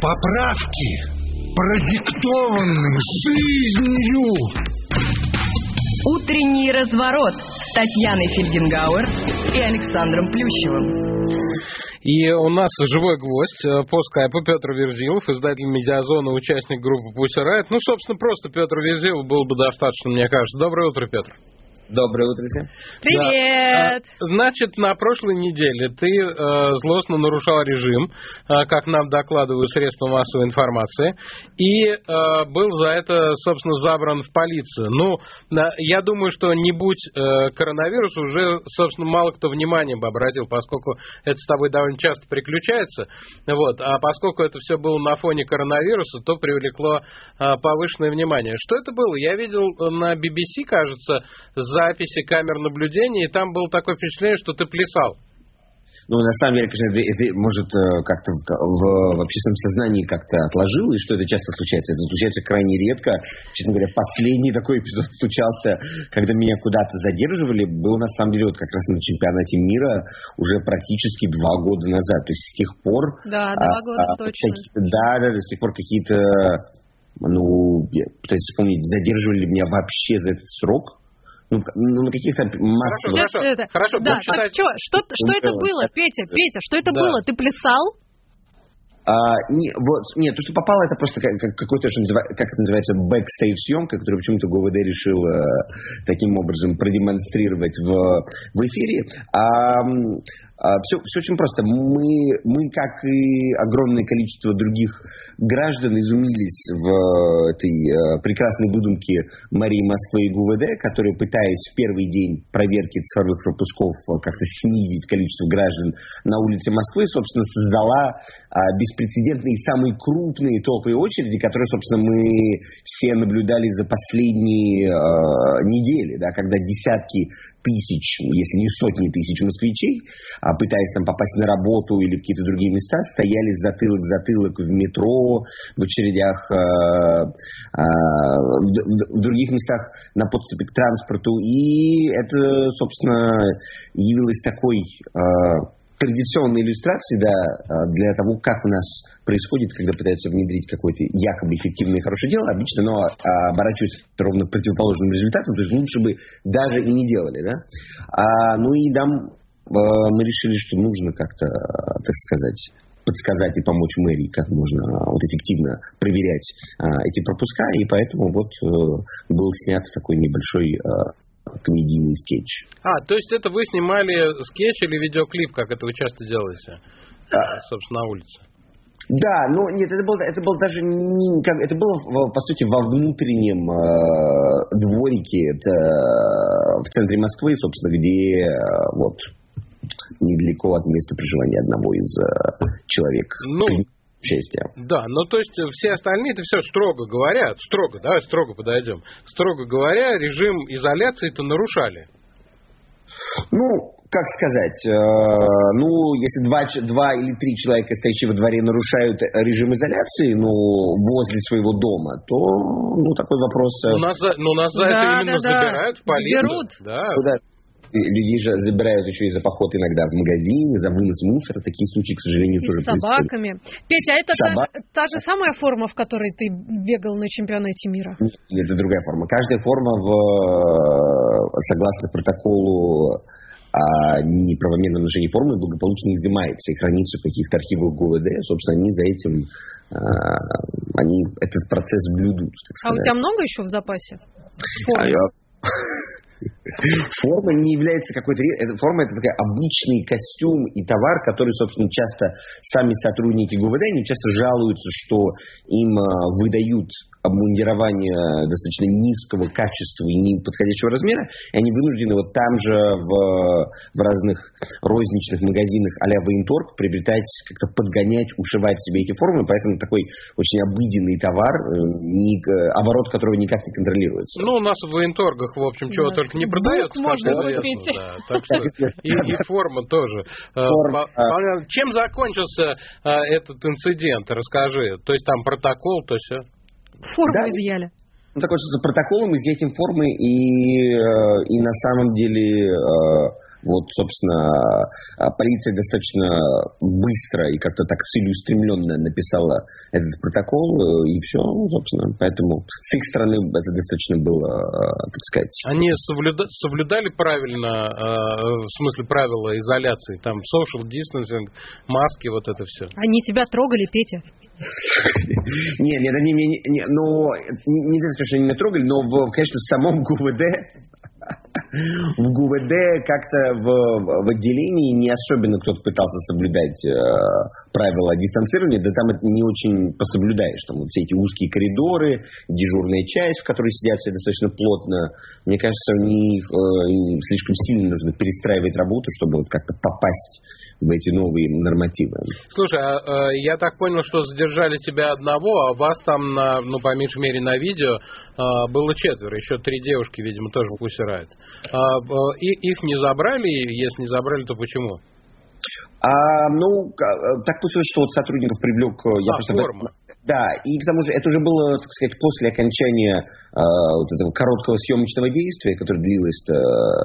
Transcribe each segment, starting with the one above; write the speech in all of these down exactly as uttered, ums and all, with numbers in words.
Поправки продиктованы жизнью. Утренний разворот с Татьяной Фельгенгауэр и Александром Плющевым. И у нас живой гвоздь по скайпу Петр Верзилов, издатель «Медиазона», участник группы Pussy Riot. Ну, собственно, просто Петр Верзилов было бы достаточно, мне кажется. Доброе утро, Петр. Доброе утро всем. Привет! Да. Значит, на прошлой неделе ты э, злостно нарушал режим, э, как нам докладывают средства массовой информации, и э, был за это, собственно, забран в полицию. Ну, э, я думаю, что не будь э, коронавирус, уже, собственно, мало кто внимания бы обратил, поскольку это с тобой довольно часто приключается. Вот, а поскольку это все было на фоне коронавируса, то привлекло э, повышенное внимание. Что это было? Я видел на би би си, кажется, записи камер наблюдения, и там было такое впечатление, что ты плясал. Ну, на самом деле, конечно, это, это может как-то в, в, в общественном сознании как-то отложилось, что это часто случается. Это случается крайне редко. Честно говоря, последний такой эпизод случался, когда меня куда-то задерживали, был на самом деле вот как раз на чемпионате мира уже практически два года назад. То есть с тех пор... Да, два а, года а, точно. Да, да, да, с тех пор какие-то... Ну, я пытаюсь вспомнить, задерживали меня вообще за этот срок. Ну, ну, на каких-то массовых... Хорошо, хорошо. Это... хорошо да, читать... что, что, что это было, Петя, Петя, что это да. было? Ты плясал? А, не, вот, нет, то, что попало, это просто как, как, какой-то, что называется, как это называется, бэкстейдж-съемка, которую почему-то ГУВД решил э, таким образом продемонстрировать в, в эфире. А, а, все, все очень просто. Мы, мы, как и огромное количество других граждан, изумились в этой э, прекрасной выдумке мэрии Москвы и ГУВД, которые, пытаясь в первый день проверки цифровых пропусков как-то снизить количество граждан на улице Москвы, собственно, создала э, беспрецедентные и самые крупные топовые очереди, которые, собственно, мы все наблюдали за последние э, недели, да, когда десятки тысяч, если не сотни тысяч москвичей, а, пытаясь там попасть на работу или в какие-то другие места, стояли затылок в затылок в метро, в очередях, э, э, в, в других местах на подступе к транспорту. И это, собственно, явилось такой... Э, традиционной иллюстрации, да, для того, как у нас происходит, когда пытаются внедрить какое-то якобы эффективное и хорошее дело, обычно оно оборачивается ровно к противоположным результатам, то есть лучше бы даже и не делали, да. А, ну и да, мы решили, что нужно как-то, так сказать, подсказать и помочь мэрии, как можно вот эффективно проверять а, эти пропуска, и поэтому вот а, был снят такой небольшой а, комедийный скетч. А, то есть это вы снимали скетч или видеоклип, как это вы часто делаете, а, собственно, на улице? Да, но нет, это было, это было даже не, это было, по сути, во внутреннем э, дворике это, в центре Москвы, собственно, где э, вот недалеко от места проживания одного из э, человек. Ну, Честия. Да, ну то есть все остальные-то все строго говоря, строго, давай строго подойдем, строго говоря, режим изоляции-то нарушали. Ну, как сказать, э, ну, если два, два или три человека, стоящие во дворе, нарушают режим изоляции, ну, возле своего дома, то, ну, такой вопрос... Ну, нас за, ну, нас за да, это именно да, забирают да. в полицию. Берут. Да. Куда? Людей же забирают еще и за поход иногда в магазин, за вынос мусора. Такие случаи, к сожалению, и тоже с собаками. происходят. Петя, а это Собак... та, та же самая форма, в которой ты бегал на чемпионате мира? Нет, это другая форма. Каждая форма, в, согласно протоколу о неправомерном ношении формы, благополучно изымается и хранится в каких-то архивах ГУВД. Собственно, они за этим, они этот процесс блюдут, так сказать. А у тебя много еще в запасе? А я... Форма не является какой-то... Форма — это такой обычный костюм и товар, который, собственно, часто сами сотрудники ГУВД, они часто жалуются, что им выдают обмундирование достаточно низкого качества и неподходящего размера, и они вынуждены вот там же в, в разных розничных магазинах а-ля военторг приобретать, как-то подгонять, ушивать себе эти формы, поэтому такой очень обыденный товар, не, оборот которого никак не контролируется. Ну, у нас в военторгах, в общем, чего да. только не продается, как известно. Да, так что и, и форма тоже. Форма. Чем закончился этот инцидент? Расскажи. То есть там протокол, то все. Форму да? изъяли. Он закончился протоколом, изъятием формы, и, и на самом деле Вот, собственно, полиция достаточно быстро и как-то так целеустремленно написала этот протокол, и все, собственно. Поэтому с их стороны это достаточно было, так сказать... Они соблюда... соблюдали правильно, в смысле правила изоляции, там social distancing, маски, вот это все? Они тебя трогали, Петя? Нет, нет, они меня... Не, ну, не знаю, что они меня трогали, но, в, конечно, в самом ГУВД... В ГУВД как-то в, в отделении не особенно кто-то пытался соблюдать э, правила дистанцирования, да там это не очень пособлюдаешь. Там вот все эти узкие коридоры, дежурная часть, в которой сидят все достаточно плотно. Мне кажется, у них э, слишком сильно нужно перестраивать работу, чтобы вот как-то попасть в эти новые нормативы. Слушай, а, я так понял, что задержали тебя одного, а вас там, на, ну, по меньшей мере, на видео а, было четверо. Еще три девушки, видимо, тоже пусирают. А, и, их не забрали? Если не забрали, то почему? А, ну, так получилось, что вот сотрудников привлек... Я а, просто... форма. Да, и к тому же это уже было, так сказать, после окончания э, вот этого короткого съемочного действия, которое длилось э,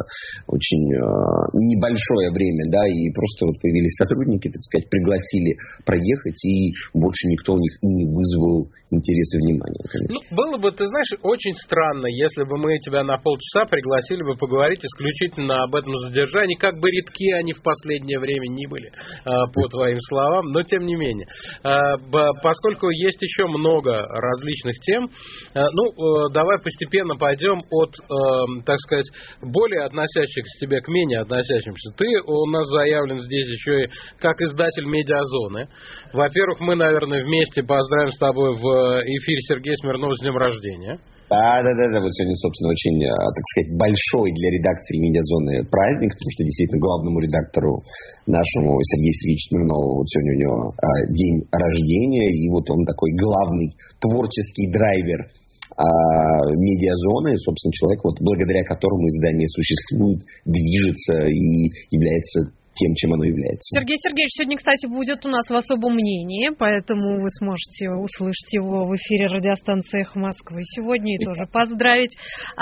очень э, небольшое время, да, и просто вот появились сотрудники, так сказать, пригласили проехать, и больше никто у них и не вызвал интереса и внимания, конечно. Ну, было бы, ты знаешь, очень странно, если бы мы тебя на полчаса пригласили бы поговорить исключительно об этом задержании, как бы редки они в последнее время ни были, э, по твоим словам, но тем не менее. Э, поскольку есть еще много различных тем. Ну, давай постепенно пойдем от, так сказать, более относящихся к тебе к менее относящимся. Ты у нас заявлен здесь еще и как издатель «Медиазоны». Во-первых, мы, наверное, вместе поздравим с тобой в эфире Сергея Смирнова с днем рождения. Да, да, да, да, вот сегодня, собственно, очень, так сказать, большой для редакции «Медиазоны» праздник, потому что действительно главному редактору нашему Сергею Сергеевичу Смирнову вот сегодня у него а, день рождения, и вот он такой главный творческий драйвер а, «Медиазоны», собственно, человек, вот благодаря которому издание существует, движется и является тем, чем оно является. Сергей Сергеевич сегодня, кстати, будет у нас в особом мнении, поэтому вы сможете услышать его в эфире радиостанции «Эхо Москвы» сегодня и тоже поздравить.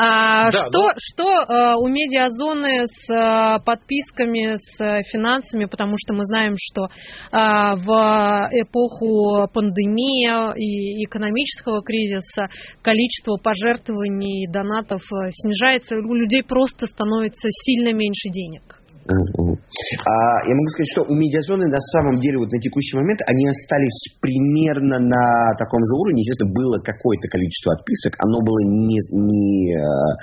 А, да, что да. что а, у «Медиазоны» с а, подписками, с финансами, потому что мы знаем, что а, в эпоху пандемии и экономического кризиса количество пожертвований и донатов снижается, у людей просто становится сильно меньше денег. Uh-huh. А, я могу сказать, что у «Медиазоны» на самом деле вот на текущий момент они остались примерно на таком же уровне. Естественно, было какое-то количество отписок, оно было не, не,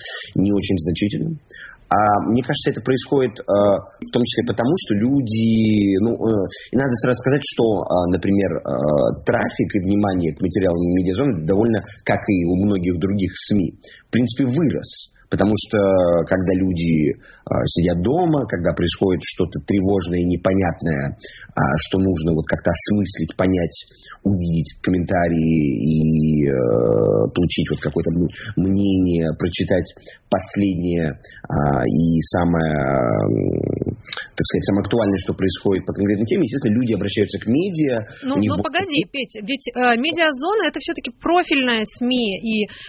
не очень значительным. А мне кажется, это происходит э, в том числе потому, что люди... Ну, э, и надо сразу сказать, что, э, например, э, трафик и внимание к материалам «Медиазоны» довольно, как и у многих других СМИ, в принципе, вырос. Потому что когда люди э, сидят дома, когда происходит что-то тревожное и непонятное, э, что нужно вот как-то осмыслить, понять, увидеть комментарии и э, получить вот какое-то мнение, прочитать последнее э, и самое, э, так сказать, самое актуальное, что происходит по конкретной теме, естественно, люди обращаются к медиа. Ну, ну погоди, Петь, ведь э, «Медиазона» — это все-таки профильная СМИ, и э,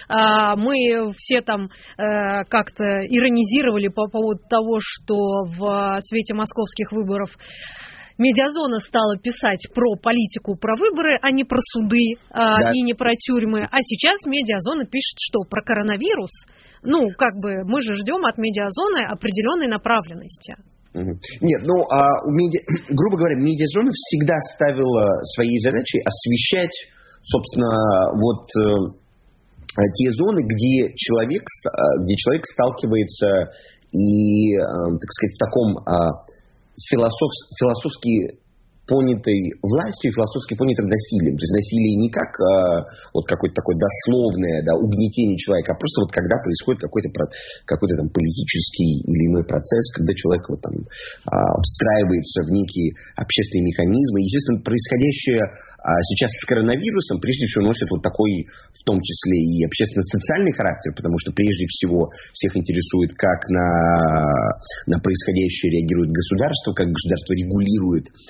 мы все там... Э, как-то иронизировали по поводу того, что в свете московских выборов «Медиазона» стала писать про политику, про выборы, а не про суды, да. И не про тюрьмы. А сейчас «Медиазона» пишет что? Про коронавирус? Ну, как бы мы же ждем от «Медиазоны» определенной направленности. Нет, ну, а у медиа... грубо говоря, «Медиазона» всегда ставила своей задачей освещать, собственно, вот... те зоны, где человек, где человек сталкивается и, так сказать, в таком философ, философски понятой властью и философски понятым насилием. То есть насилие не как э, вот какое-то такое дословное, да, угнетение человека, а просто вот когда происходит какой-то, какой-то там политический или иной процесс, когда человек вот там э, встраивается в некие общественные механизмы. Естественно, происходящее э, сейчас с коронавирусом прежде всего носит вот такой, в том числе и общественно-социальный характер, потому что прежде всего всех интересует, как на, на происходящее реагирует государство, как государство регулирует а,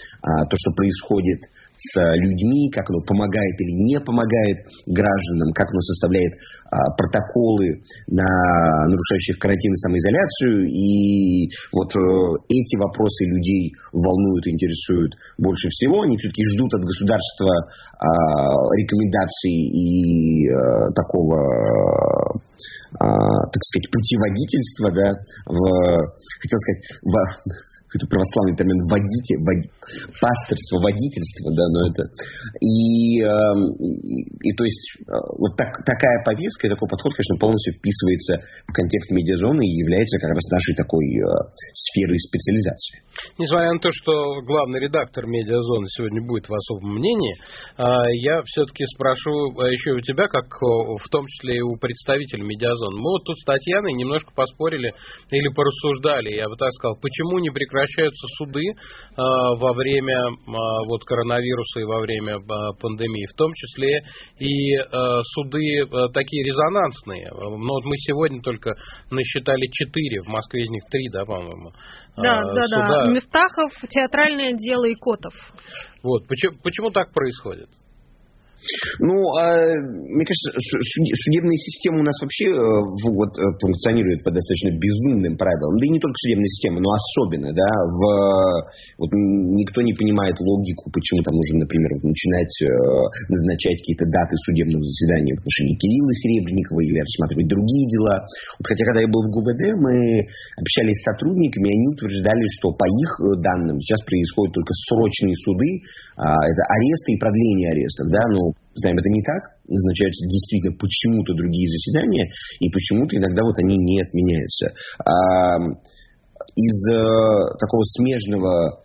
то, что происходит с людьми, как оно помогает или не помогает гражданам, как оно составляет а, протоколы на нарушающих карантин и самоизоляцию. И вот э, эти вопросы людей волнуют и интересуют больше всего. Они все-таки ждут от государства а, рекомендаций и а, такого, а, так сказать, путеводительства, да, в, хотел сказать, в... какой-то православный термин водите, води, пасторство, водительство, да, но это и, э, и, и то есть э, вот так, такая повестка и такой подход, конечно, полностью вписывается в контекст медиазоны и является как раз нашей такой э, сферой специализации. Несмотря на то, что главный редактор медиазоны сегодня будет в особом мнении, э, я все-таки спрошу еще у тебя, как в том числе и у представителей медиазоны. Мы вот тут с Татьяной немножко поспорили или порассуждали, я бы так сказал, почему не прекращается прекращаются суды э, во время э, вот, коронавируса и во время э, пандемии, в том числе и э, суды э, такие резонансные. Ну, вот мы сегодня только насчитали четыре, в Москве из них три, да, по-моему. Да, э, да, суда. да. Мифтахов, театральное дело и Котов. Вот. Почему, почему так происходит? Ну, мне кажется, судебная система у нас вообще вот, функционирует по достаточно безумным правилам. Да и не только судебная система, но особенно, да, в, вот, никто не понимает логику, почему там нужно, например, начинать назначать какие-то даты судебного заседания в отношении Кирилла Серебренникова или рассматривать другие дела. Вот, хотя, когда я был в ГУВД, мы общались с сотрудниками, и они утверждали, что по их данным сейчас происходят только срочные суды, это аресты и продление арестов, да, ну, знаем, это не так, назначаются действительно почему-то другие заседания, и почему-то иногда вот они не отменяются. А, из а, такого смежного,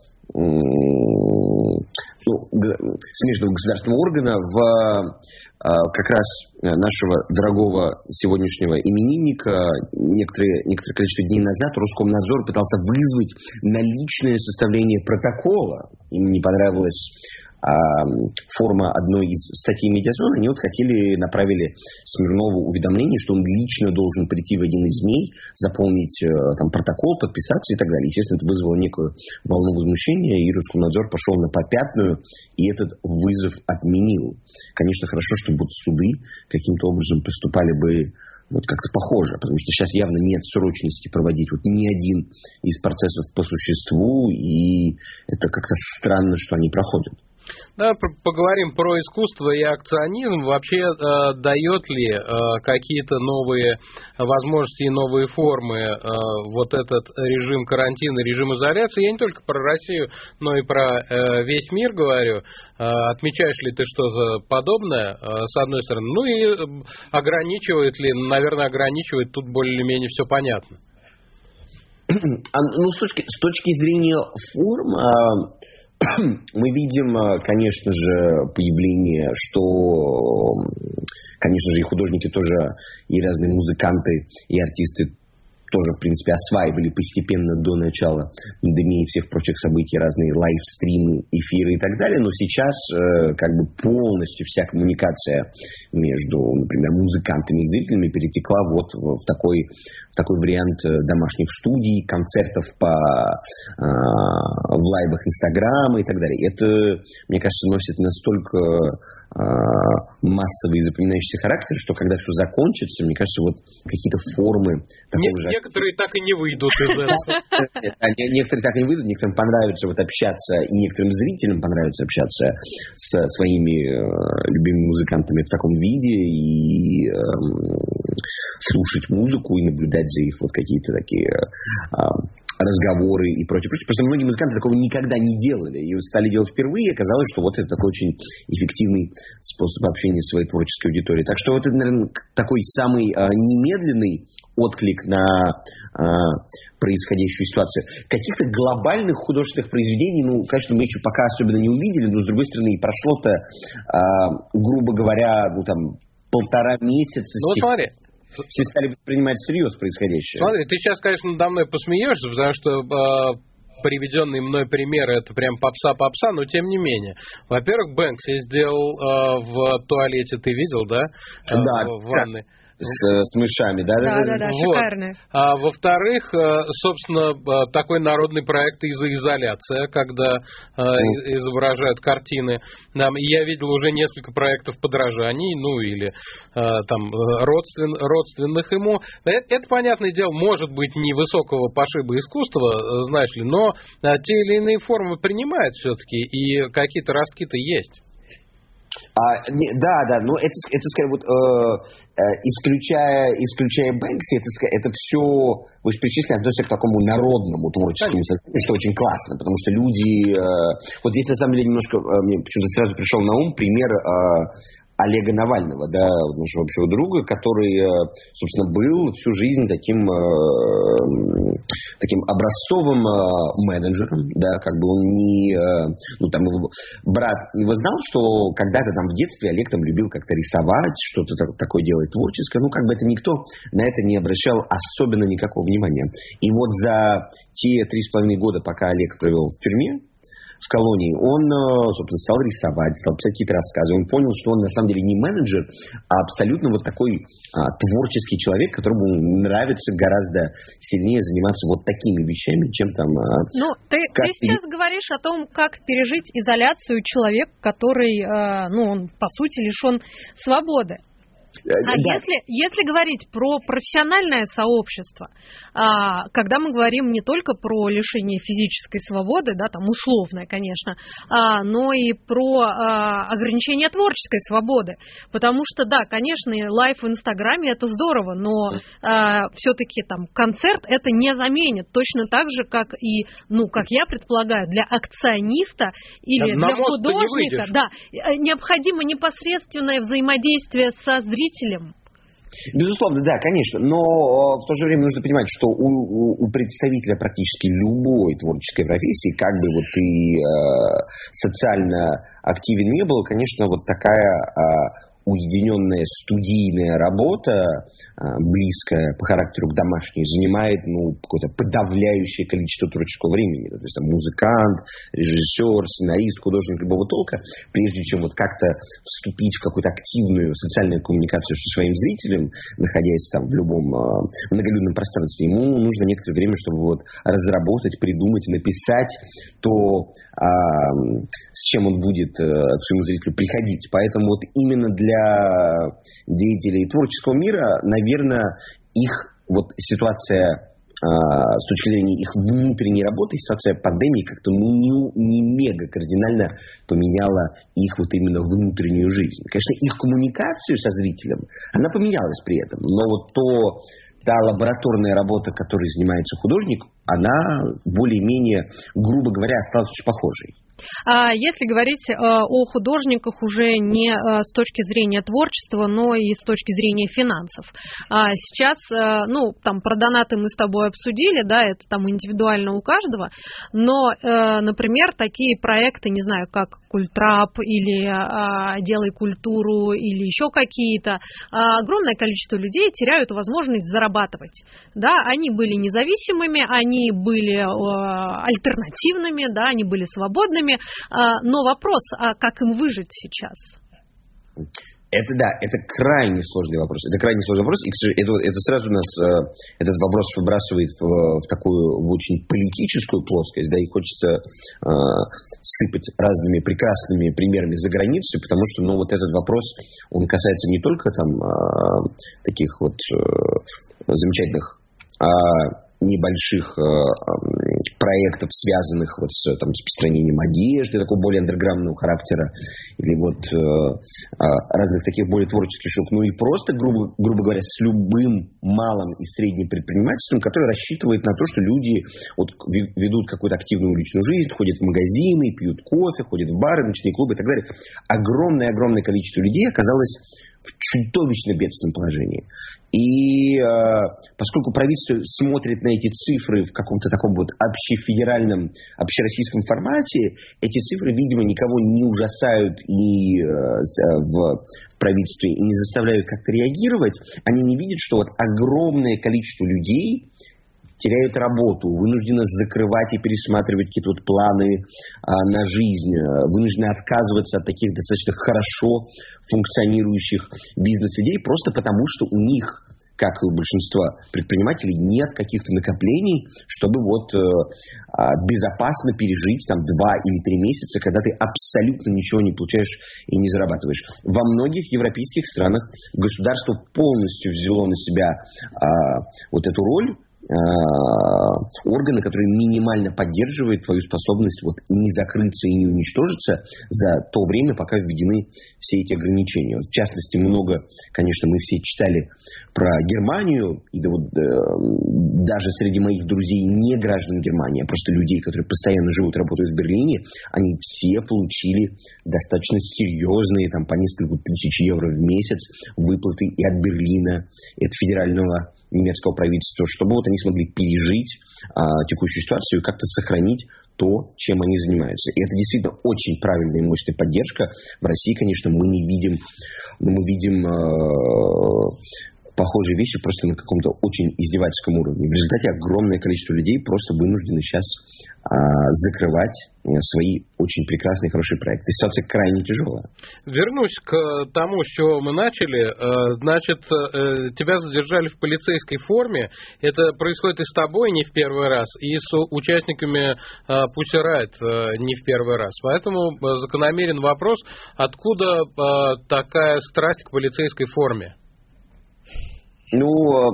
ну, смежного государственного органа в а, как раз нашего дорогого сегодняшнего именинника некоторые, некоторое количество дней назад Роскомнадзор пытался вызвать на личное составление протокола. Им не понравилось форма одной из статей медиазоны, они вот хотели, направили Смирнову уведомление, что он лично должен прийти в один из дней, заполнить там протокол, подписаться и так далее. Естественно, это вызвало некую волну возмущения, и Роскомнадзор пошел на попятную, и этот вызов отменил. Конечно, хорошо, что будут суды каким-то образом поступали бы вот как-то похоже, потому что сейчас явно нет срочности проводить вот ни один из процессов по существу, и это как-то странно, что они проходят. Да, поговорим про искусство и акционизм. Вообще, э, дает ли э, какие-то новые возможности и новые формы э, вот этот режим карантина, режим изоляции? Я не только про Россию, но и про э, весь мир говорю. Э, отмечаешь ли ты что-то подобное, э, с одной стороны? Ну и ограничивает ли, наверное, ограничивает, тут более-менее все понятно. Ну, с точки, с точки зрения форм... Мы видим, конечно же, появление, что, конечно же, и художники тоже, и разные музыканты, и артисты тоже, в принципе, осваивали постепенно до начала пандемии и всех прочих событий разные лайвстримы, эфиры и так далее. Но сейчас э, как бы полностью вся коммуникация между, например, музыкантами и зрителями перетекла вот в, в, такой, в такой вариант домашних студий, концертов по, э, в лайвах Инстаграма и так далее. Это, мне кажется, носит настолько массовый и запоминающийся характер, что когда все закончится, мне кажется, вот какие-то формы такого же... Некоторые так и не выйдут из этого. Некоторые так и не выйдут, некоторым понравится вот общаться, и некоторым зрителям понравится общаться со своими любимыми музыкантами в таком виде, и слушать музыку, и наблюдать за их вот какие-то такие... разговоры и прочее, прочее. Просто многие музыканты такого никогда не делали. И стали делать впервые, и оказалось, что вот это такой очень эффективный способ общения с своей творческой аудиторией. Так что вот это, наверное, такой самый а, немедленный отклик на а, происходящую ситуацию. Каких-то глобальных художественных произведений, ну, конечно, мы еще пока особенно не увидели, но, с другой стороны, и прошло-то, а, грубо говоря, ну, там, полтора месяца. Ну, смотри. Все стали воспринимать всерьез происходящее. Смотри, ты сейчас, конечно, надо мной посмеешься, потому что э, приведенные мной примеры, это прям попса-попса, но тем не менее. Во-первых, Бэнкси сделал э, в туалете, ты видел, да? Э, да. В ванной. с, с мышами, да? Да, да, да, вот. шикарная. А во-вторых, собственно, такой народный проект «Изоляция», когда mm. изображают картины. И я видел уже несколько проектов подражаний, ну или там родствен, родственных ему. Это, это, понятное дело, может быть не высокого пошиба искусства, знаешь ли, но те или иные формы принимают все-таки, и какие-то ростки-то есть. А, не, да, да, но это, это скорее вот, э, э, исключая, исключая Бэнкси, это, это все, вы же перечислили, относится к такому народному творческому состоянию, что очень классно, потому что люди, э, вот здесь на самом деле немножко, э, мне почему-то сразу пришел на ум пример э, Олега Навального, да, нашего общего друга, который, собственно, был всю жизнь таким, э, таким образцовым э, менеджером, да, как бы он не, э, ну, там, его брат его знал, что когда-то там в детстве Олег там любил как-то рисовать, что-то такое делать творческое, ну, как бы это никто на это не обращал особенно никакого внимания. И вот за те три с половиной года, пока Олег провел в тюрьме, в колонии, он, собственно, стал рисовать, стал писать какие-то рассказы. Он понял, что он на самом деле не менеджер, а абсолютно вот такой а, творческий человек, которому нравится гораздо сильнее заниматься вот такими вещами, чем там... А, ну, ты, ты сейчас говоришь о том, как пережить изоляцию человек, который, а, ну, он, по сути, лишен свободы. А да. если, если говорить про профессиональное сообщество, а, когда мы говорим не только про лишение физической свободы, да, там условное, конечно, а, но и про а, ограничение творческой свободы, потому что, да, конечно, лайв в Инстаграме это здорово, но а, все-таки там концерт это не заменит, точно так же, как и, ну, как я предполагаю, для акциониста или да, для художника, да, необходимо непосредственное взаимодействие со зрителем. Безусловно, да, конечно, но в то же время нужно понимать, что у, у, у представителя практически любой творческой профессии, как бы вот ты э, социально активен не был, конечно, вот такая э, уединенная студийная работа, э, близкая по характеру к домашней, занимает ну, какое-то подавляющее количество творческого времени. То есть там музыкант, режиссер, сценарист, художник любого толка, прежде чем вот как-то вступить в какую-то активную социальную коммуникацию со своим зрителем, находясь там в любом э, многолюдном пространстве, ему нужно некоторое время, чтобы вот разработать, придумать, написать то, э, с чем он будет э, к своему зрителю приходить. Поэтому вот именно для деятелей творческого мира, наверное, их вот ситуация с точки зрения их внутренней работы, ситуация пандемии как-то ну, не, не мега кардинально поменяла их вот именно внутреннюю жизнь. Конечно, их коммуникацию со зрителем, она поменялась при этом, но вот то, та лабораторная работа, которой занимается художник, она более-менее, грубо говоря, осталась очень похожей. Если говорить о художниках уже не с точки зрения творчества, но и с точки зрения финансов. Сейчас, ну, там про донаты мы с тобой обсудили, да, это там индивидуально у каждого, но, например, такие проекты, не знаю, как Культрап или Делай культуру или еще какие-то, огромное количество людей теряют возможность зарабатывать. Да, они были независимыми, они были альтернативными, да, они были свободными. Но вопрос, а как им выжить сейчас? Это да, это крайне сложный вопрос. Это крайне сложный вопрос. И это, это сразу нас этот вопрос выбрасывает в, в такую в очень политическую плоскость, да, и хочется э, сыпать разными прекрасными примерами за границей, потому что, ну, вот этот вопрос, он касается не только там э, таких вот э, замечательных а небольших э, проектов, связанных вот с там, распространением одежды, такого более андерграундного характера, или вот э, разных таких более творческих штук, ну и просто, грубо, грубо говоря, с любым малым и средним предпринимательством, которое рассчитывает на то, что люди вот, ведут какую-то активную личную жизнь, ходят в магазины, пьют кофе, ходят в бары, ночные клубы и так далее. Огромное-огромное количество людей оказалось в чудовищно бедственном положении. И э, поскольку правительство смотрит на эти цифры в каком-то таком вот общефедеральном, общероссийском формате, эти цифры, видимо, никого не ужасают и э, в, в правительстве и не заставляют как-то реагировать. Они не видят, что вот огромное количество людей теряют работу, вынуждены закрывать и пересматривать какие-то вот планы а, на жизнь, вынуждены отказываться от таких достаточно хорошо функционирующих бизнес-идей просто потому, что у них, как и у большинства предпринимателей, нет каких-то накоплений, чтобы вот э, безопасно пережить там два или три месяца, когда ты абсолютно ничего не получаешь и не зарабатываешь. Во многих европейских странах государство полностью взяло на себя э, вот эту роль, органы, которые минимально поддерживают твою способность вот не закрыться и не уничтожиться за то время, пока введены все эти ограничения. В частности, много, конечно, мы все читали про Германию, и да, вот, э, даже среди моих друзей не граждан Германии, а просто людей, которые постоянно живут, работают в Берлине, они все получили достаточно серьезные, там, по несколько тысяч евро в месяц выплаты и от Берлина, и от федерального немецкого правительства, чтобы вот они смогли пережить а, текущую ситуацию и как-то сохранить то, чем они занимаются. И это действительно очень правильная и мощная поддержка. В России, конечно, мы не видим, мы видим э, похожие вещи просто на каком-то очень издевательском уровне. В результате огромное количество людей просто вынуждены сейчас э, закрывать свои очень прекрасные, хорошие проекты. Ситуация крайне тяжелая. Вернусь к тому, с чего мы начали. Значит, тебя задержали в полицейской форме. Это происходит и с тобой не в первый раз, и с участниками Pussy Riot не в первый раз. Поэтому закономерен вопрос, откуда такая страсть к полицейской форме? Ну,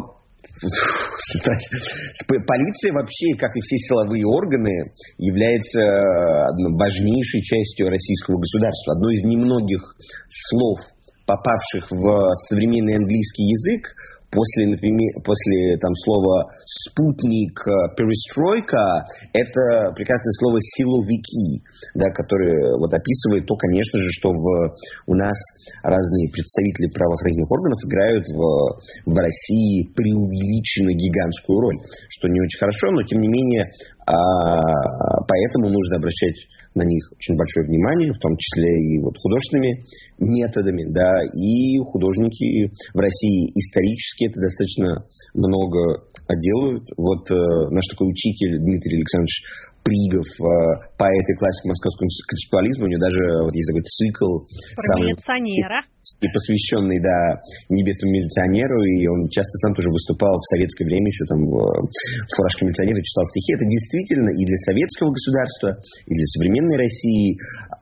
полиция вообще, как и все силовые органы, является важнейшей частью российского государства. Одно из немногих слов, попавших в современный английский язык, после, например, после там, слова «спутник», «перестройка», это прекрасное слово «силовики», да, которое вот описывает то, конечно же, что в, у нас разные представители правоохранительных органов играют в, в России преувеличенно гигантскую роль, что не очень хорошо, но тем не менее а, поэтому нужно обращать на них очень большое внимание, в том числе и вот художественными методами, да, и художники в России исторически это достаточно много делают. Вот э, наш такой учитель Дмитрий Александрович Пригов, э, поэт и классик московского концептуализма, у него даже вот есть такой цикл про милиционера, и посвященный, да, небесному милиционеру, и он часто сам тоже выступал в советское время еще там в, в фуражке милиционера, читал стихи. Это действительно и для советского государства, и для современной России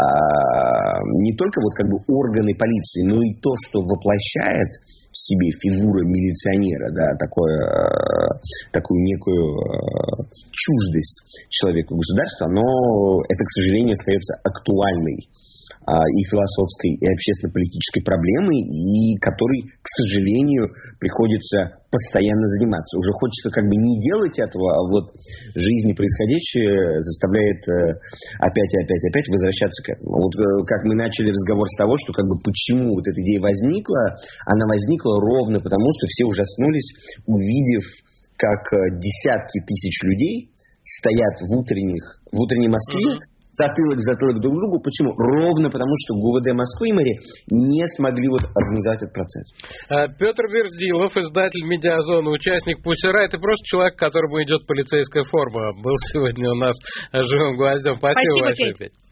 а, не только вот как бы органы полиции, но и то, что воплощает в себе фигура милиционера, да, такое, такую некую чуждость человека государства, но это, к сожалению, остается актуальной и философской, и общественно-политической проблемой, и которой, к сожалению, приходится постоянно заниматься. Уже хочется как бы не делать этого, а вот жизнь происходящее заставляет опять и опять и опять возвращаться к этому. Вот как мы начали разговор с того, что как бы почему вот эта идея возникла, она возникла ровно потому, что все ужаснулись, увидев, как десятки тысяч людей стоят в утренних, в утренней Москве, mm-hmm. затылок в затылок друг другу. Почему? Ровно потому, что ГУВД Москвы и мэрия не смогли вот организовать этот процесс. Петр Верзилов, издатель «Медиазона», участник Pussy Riot, и просто человек, которому идет полицейская форма, был сегодня у нас живым гвоздем. Спасибо, Спасибо большое, Петь.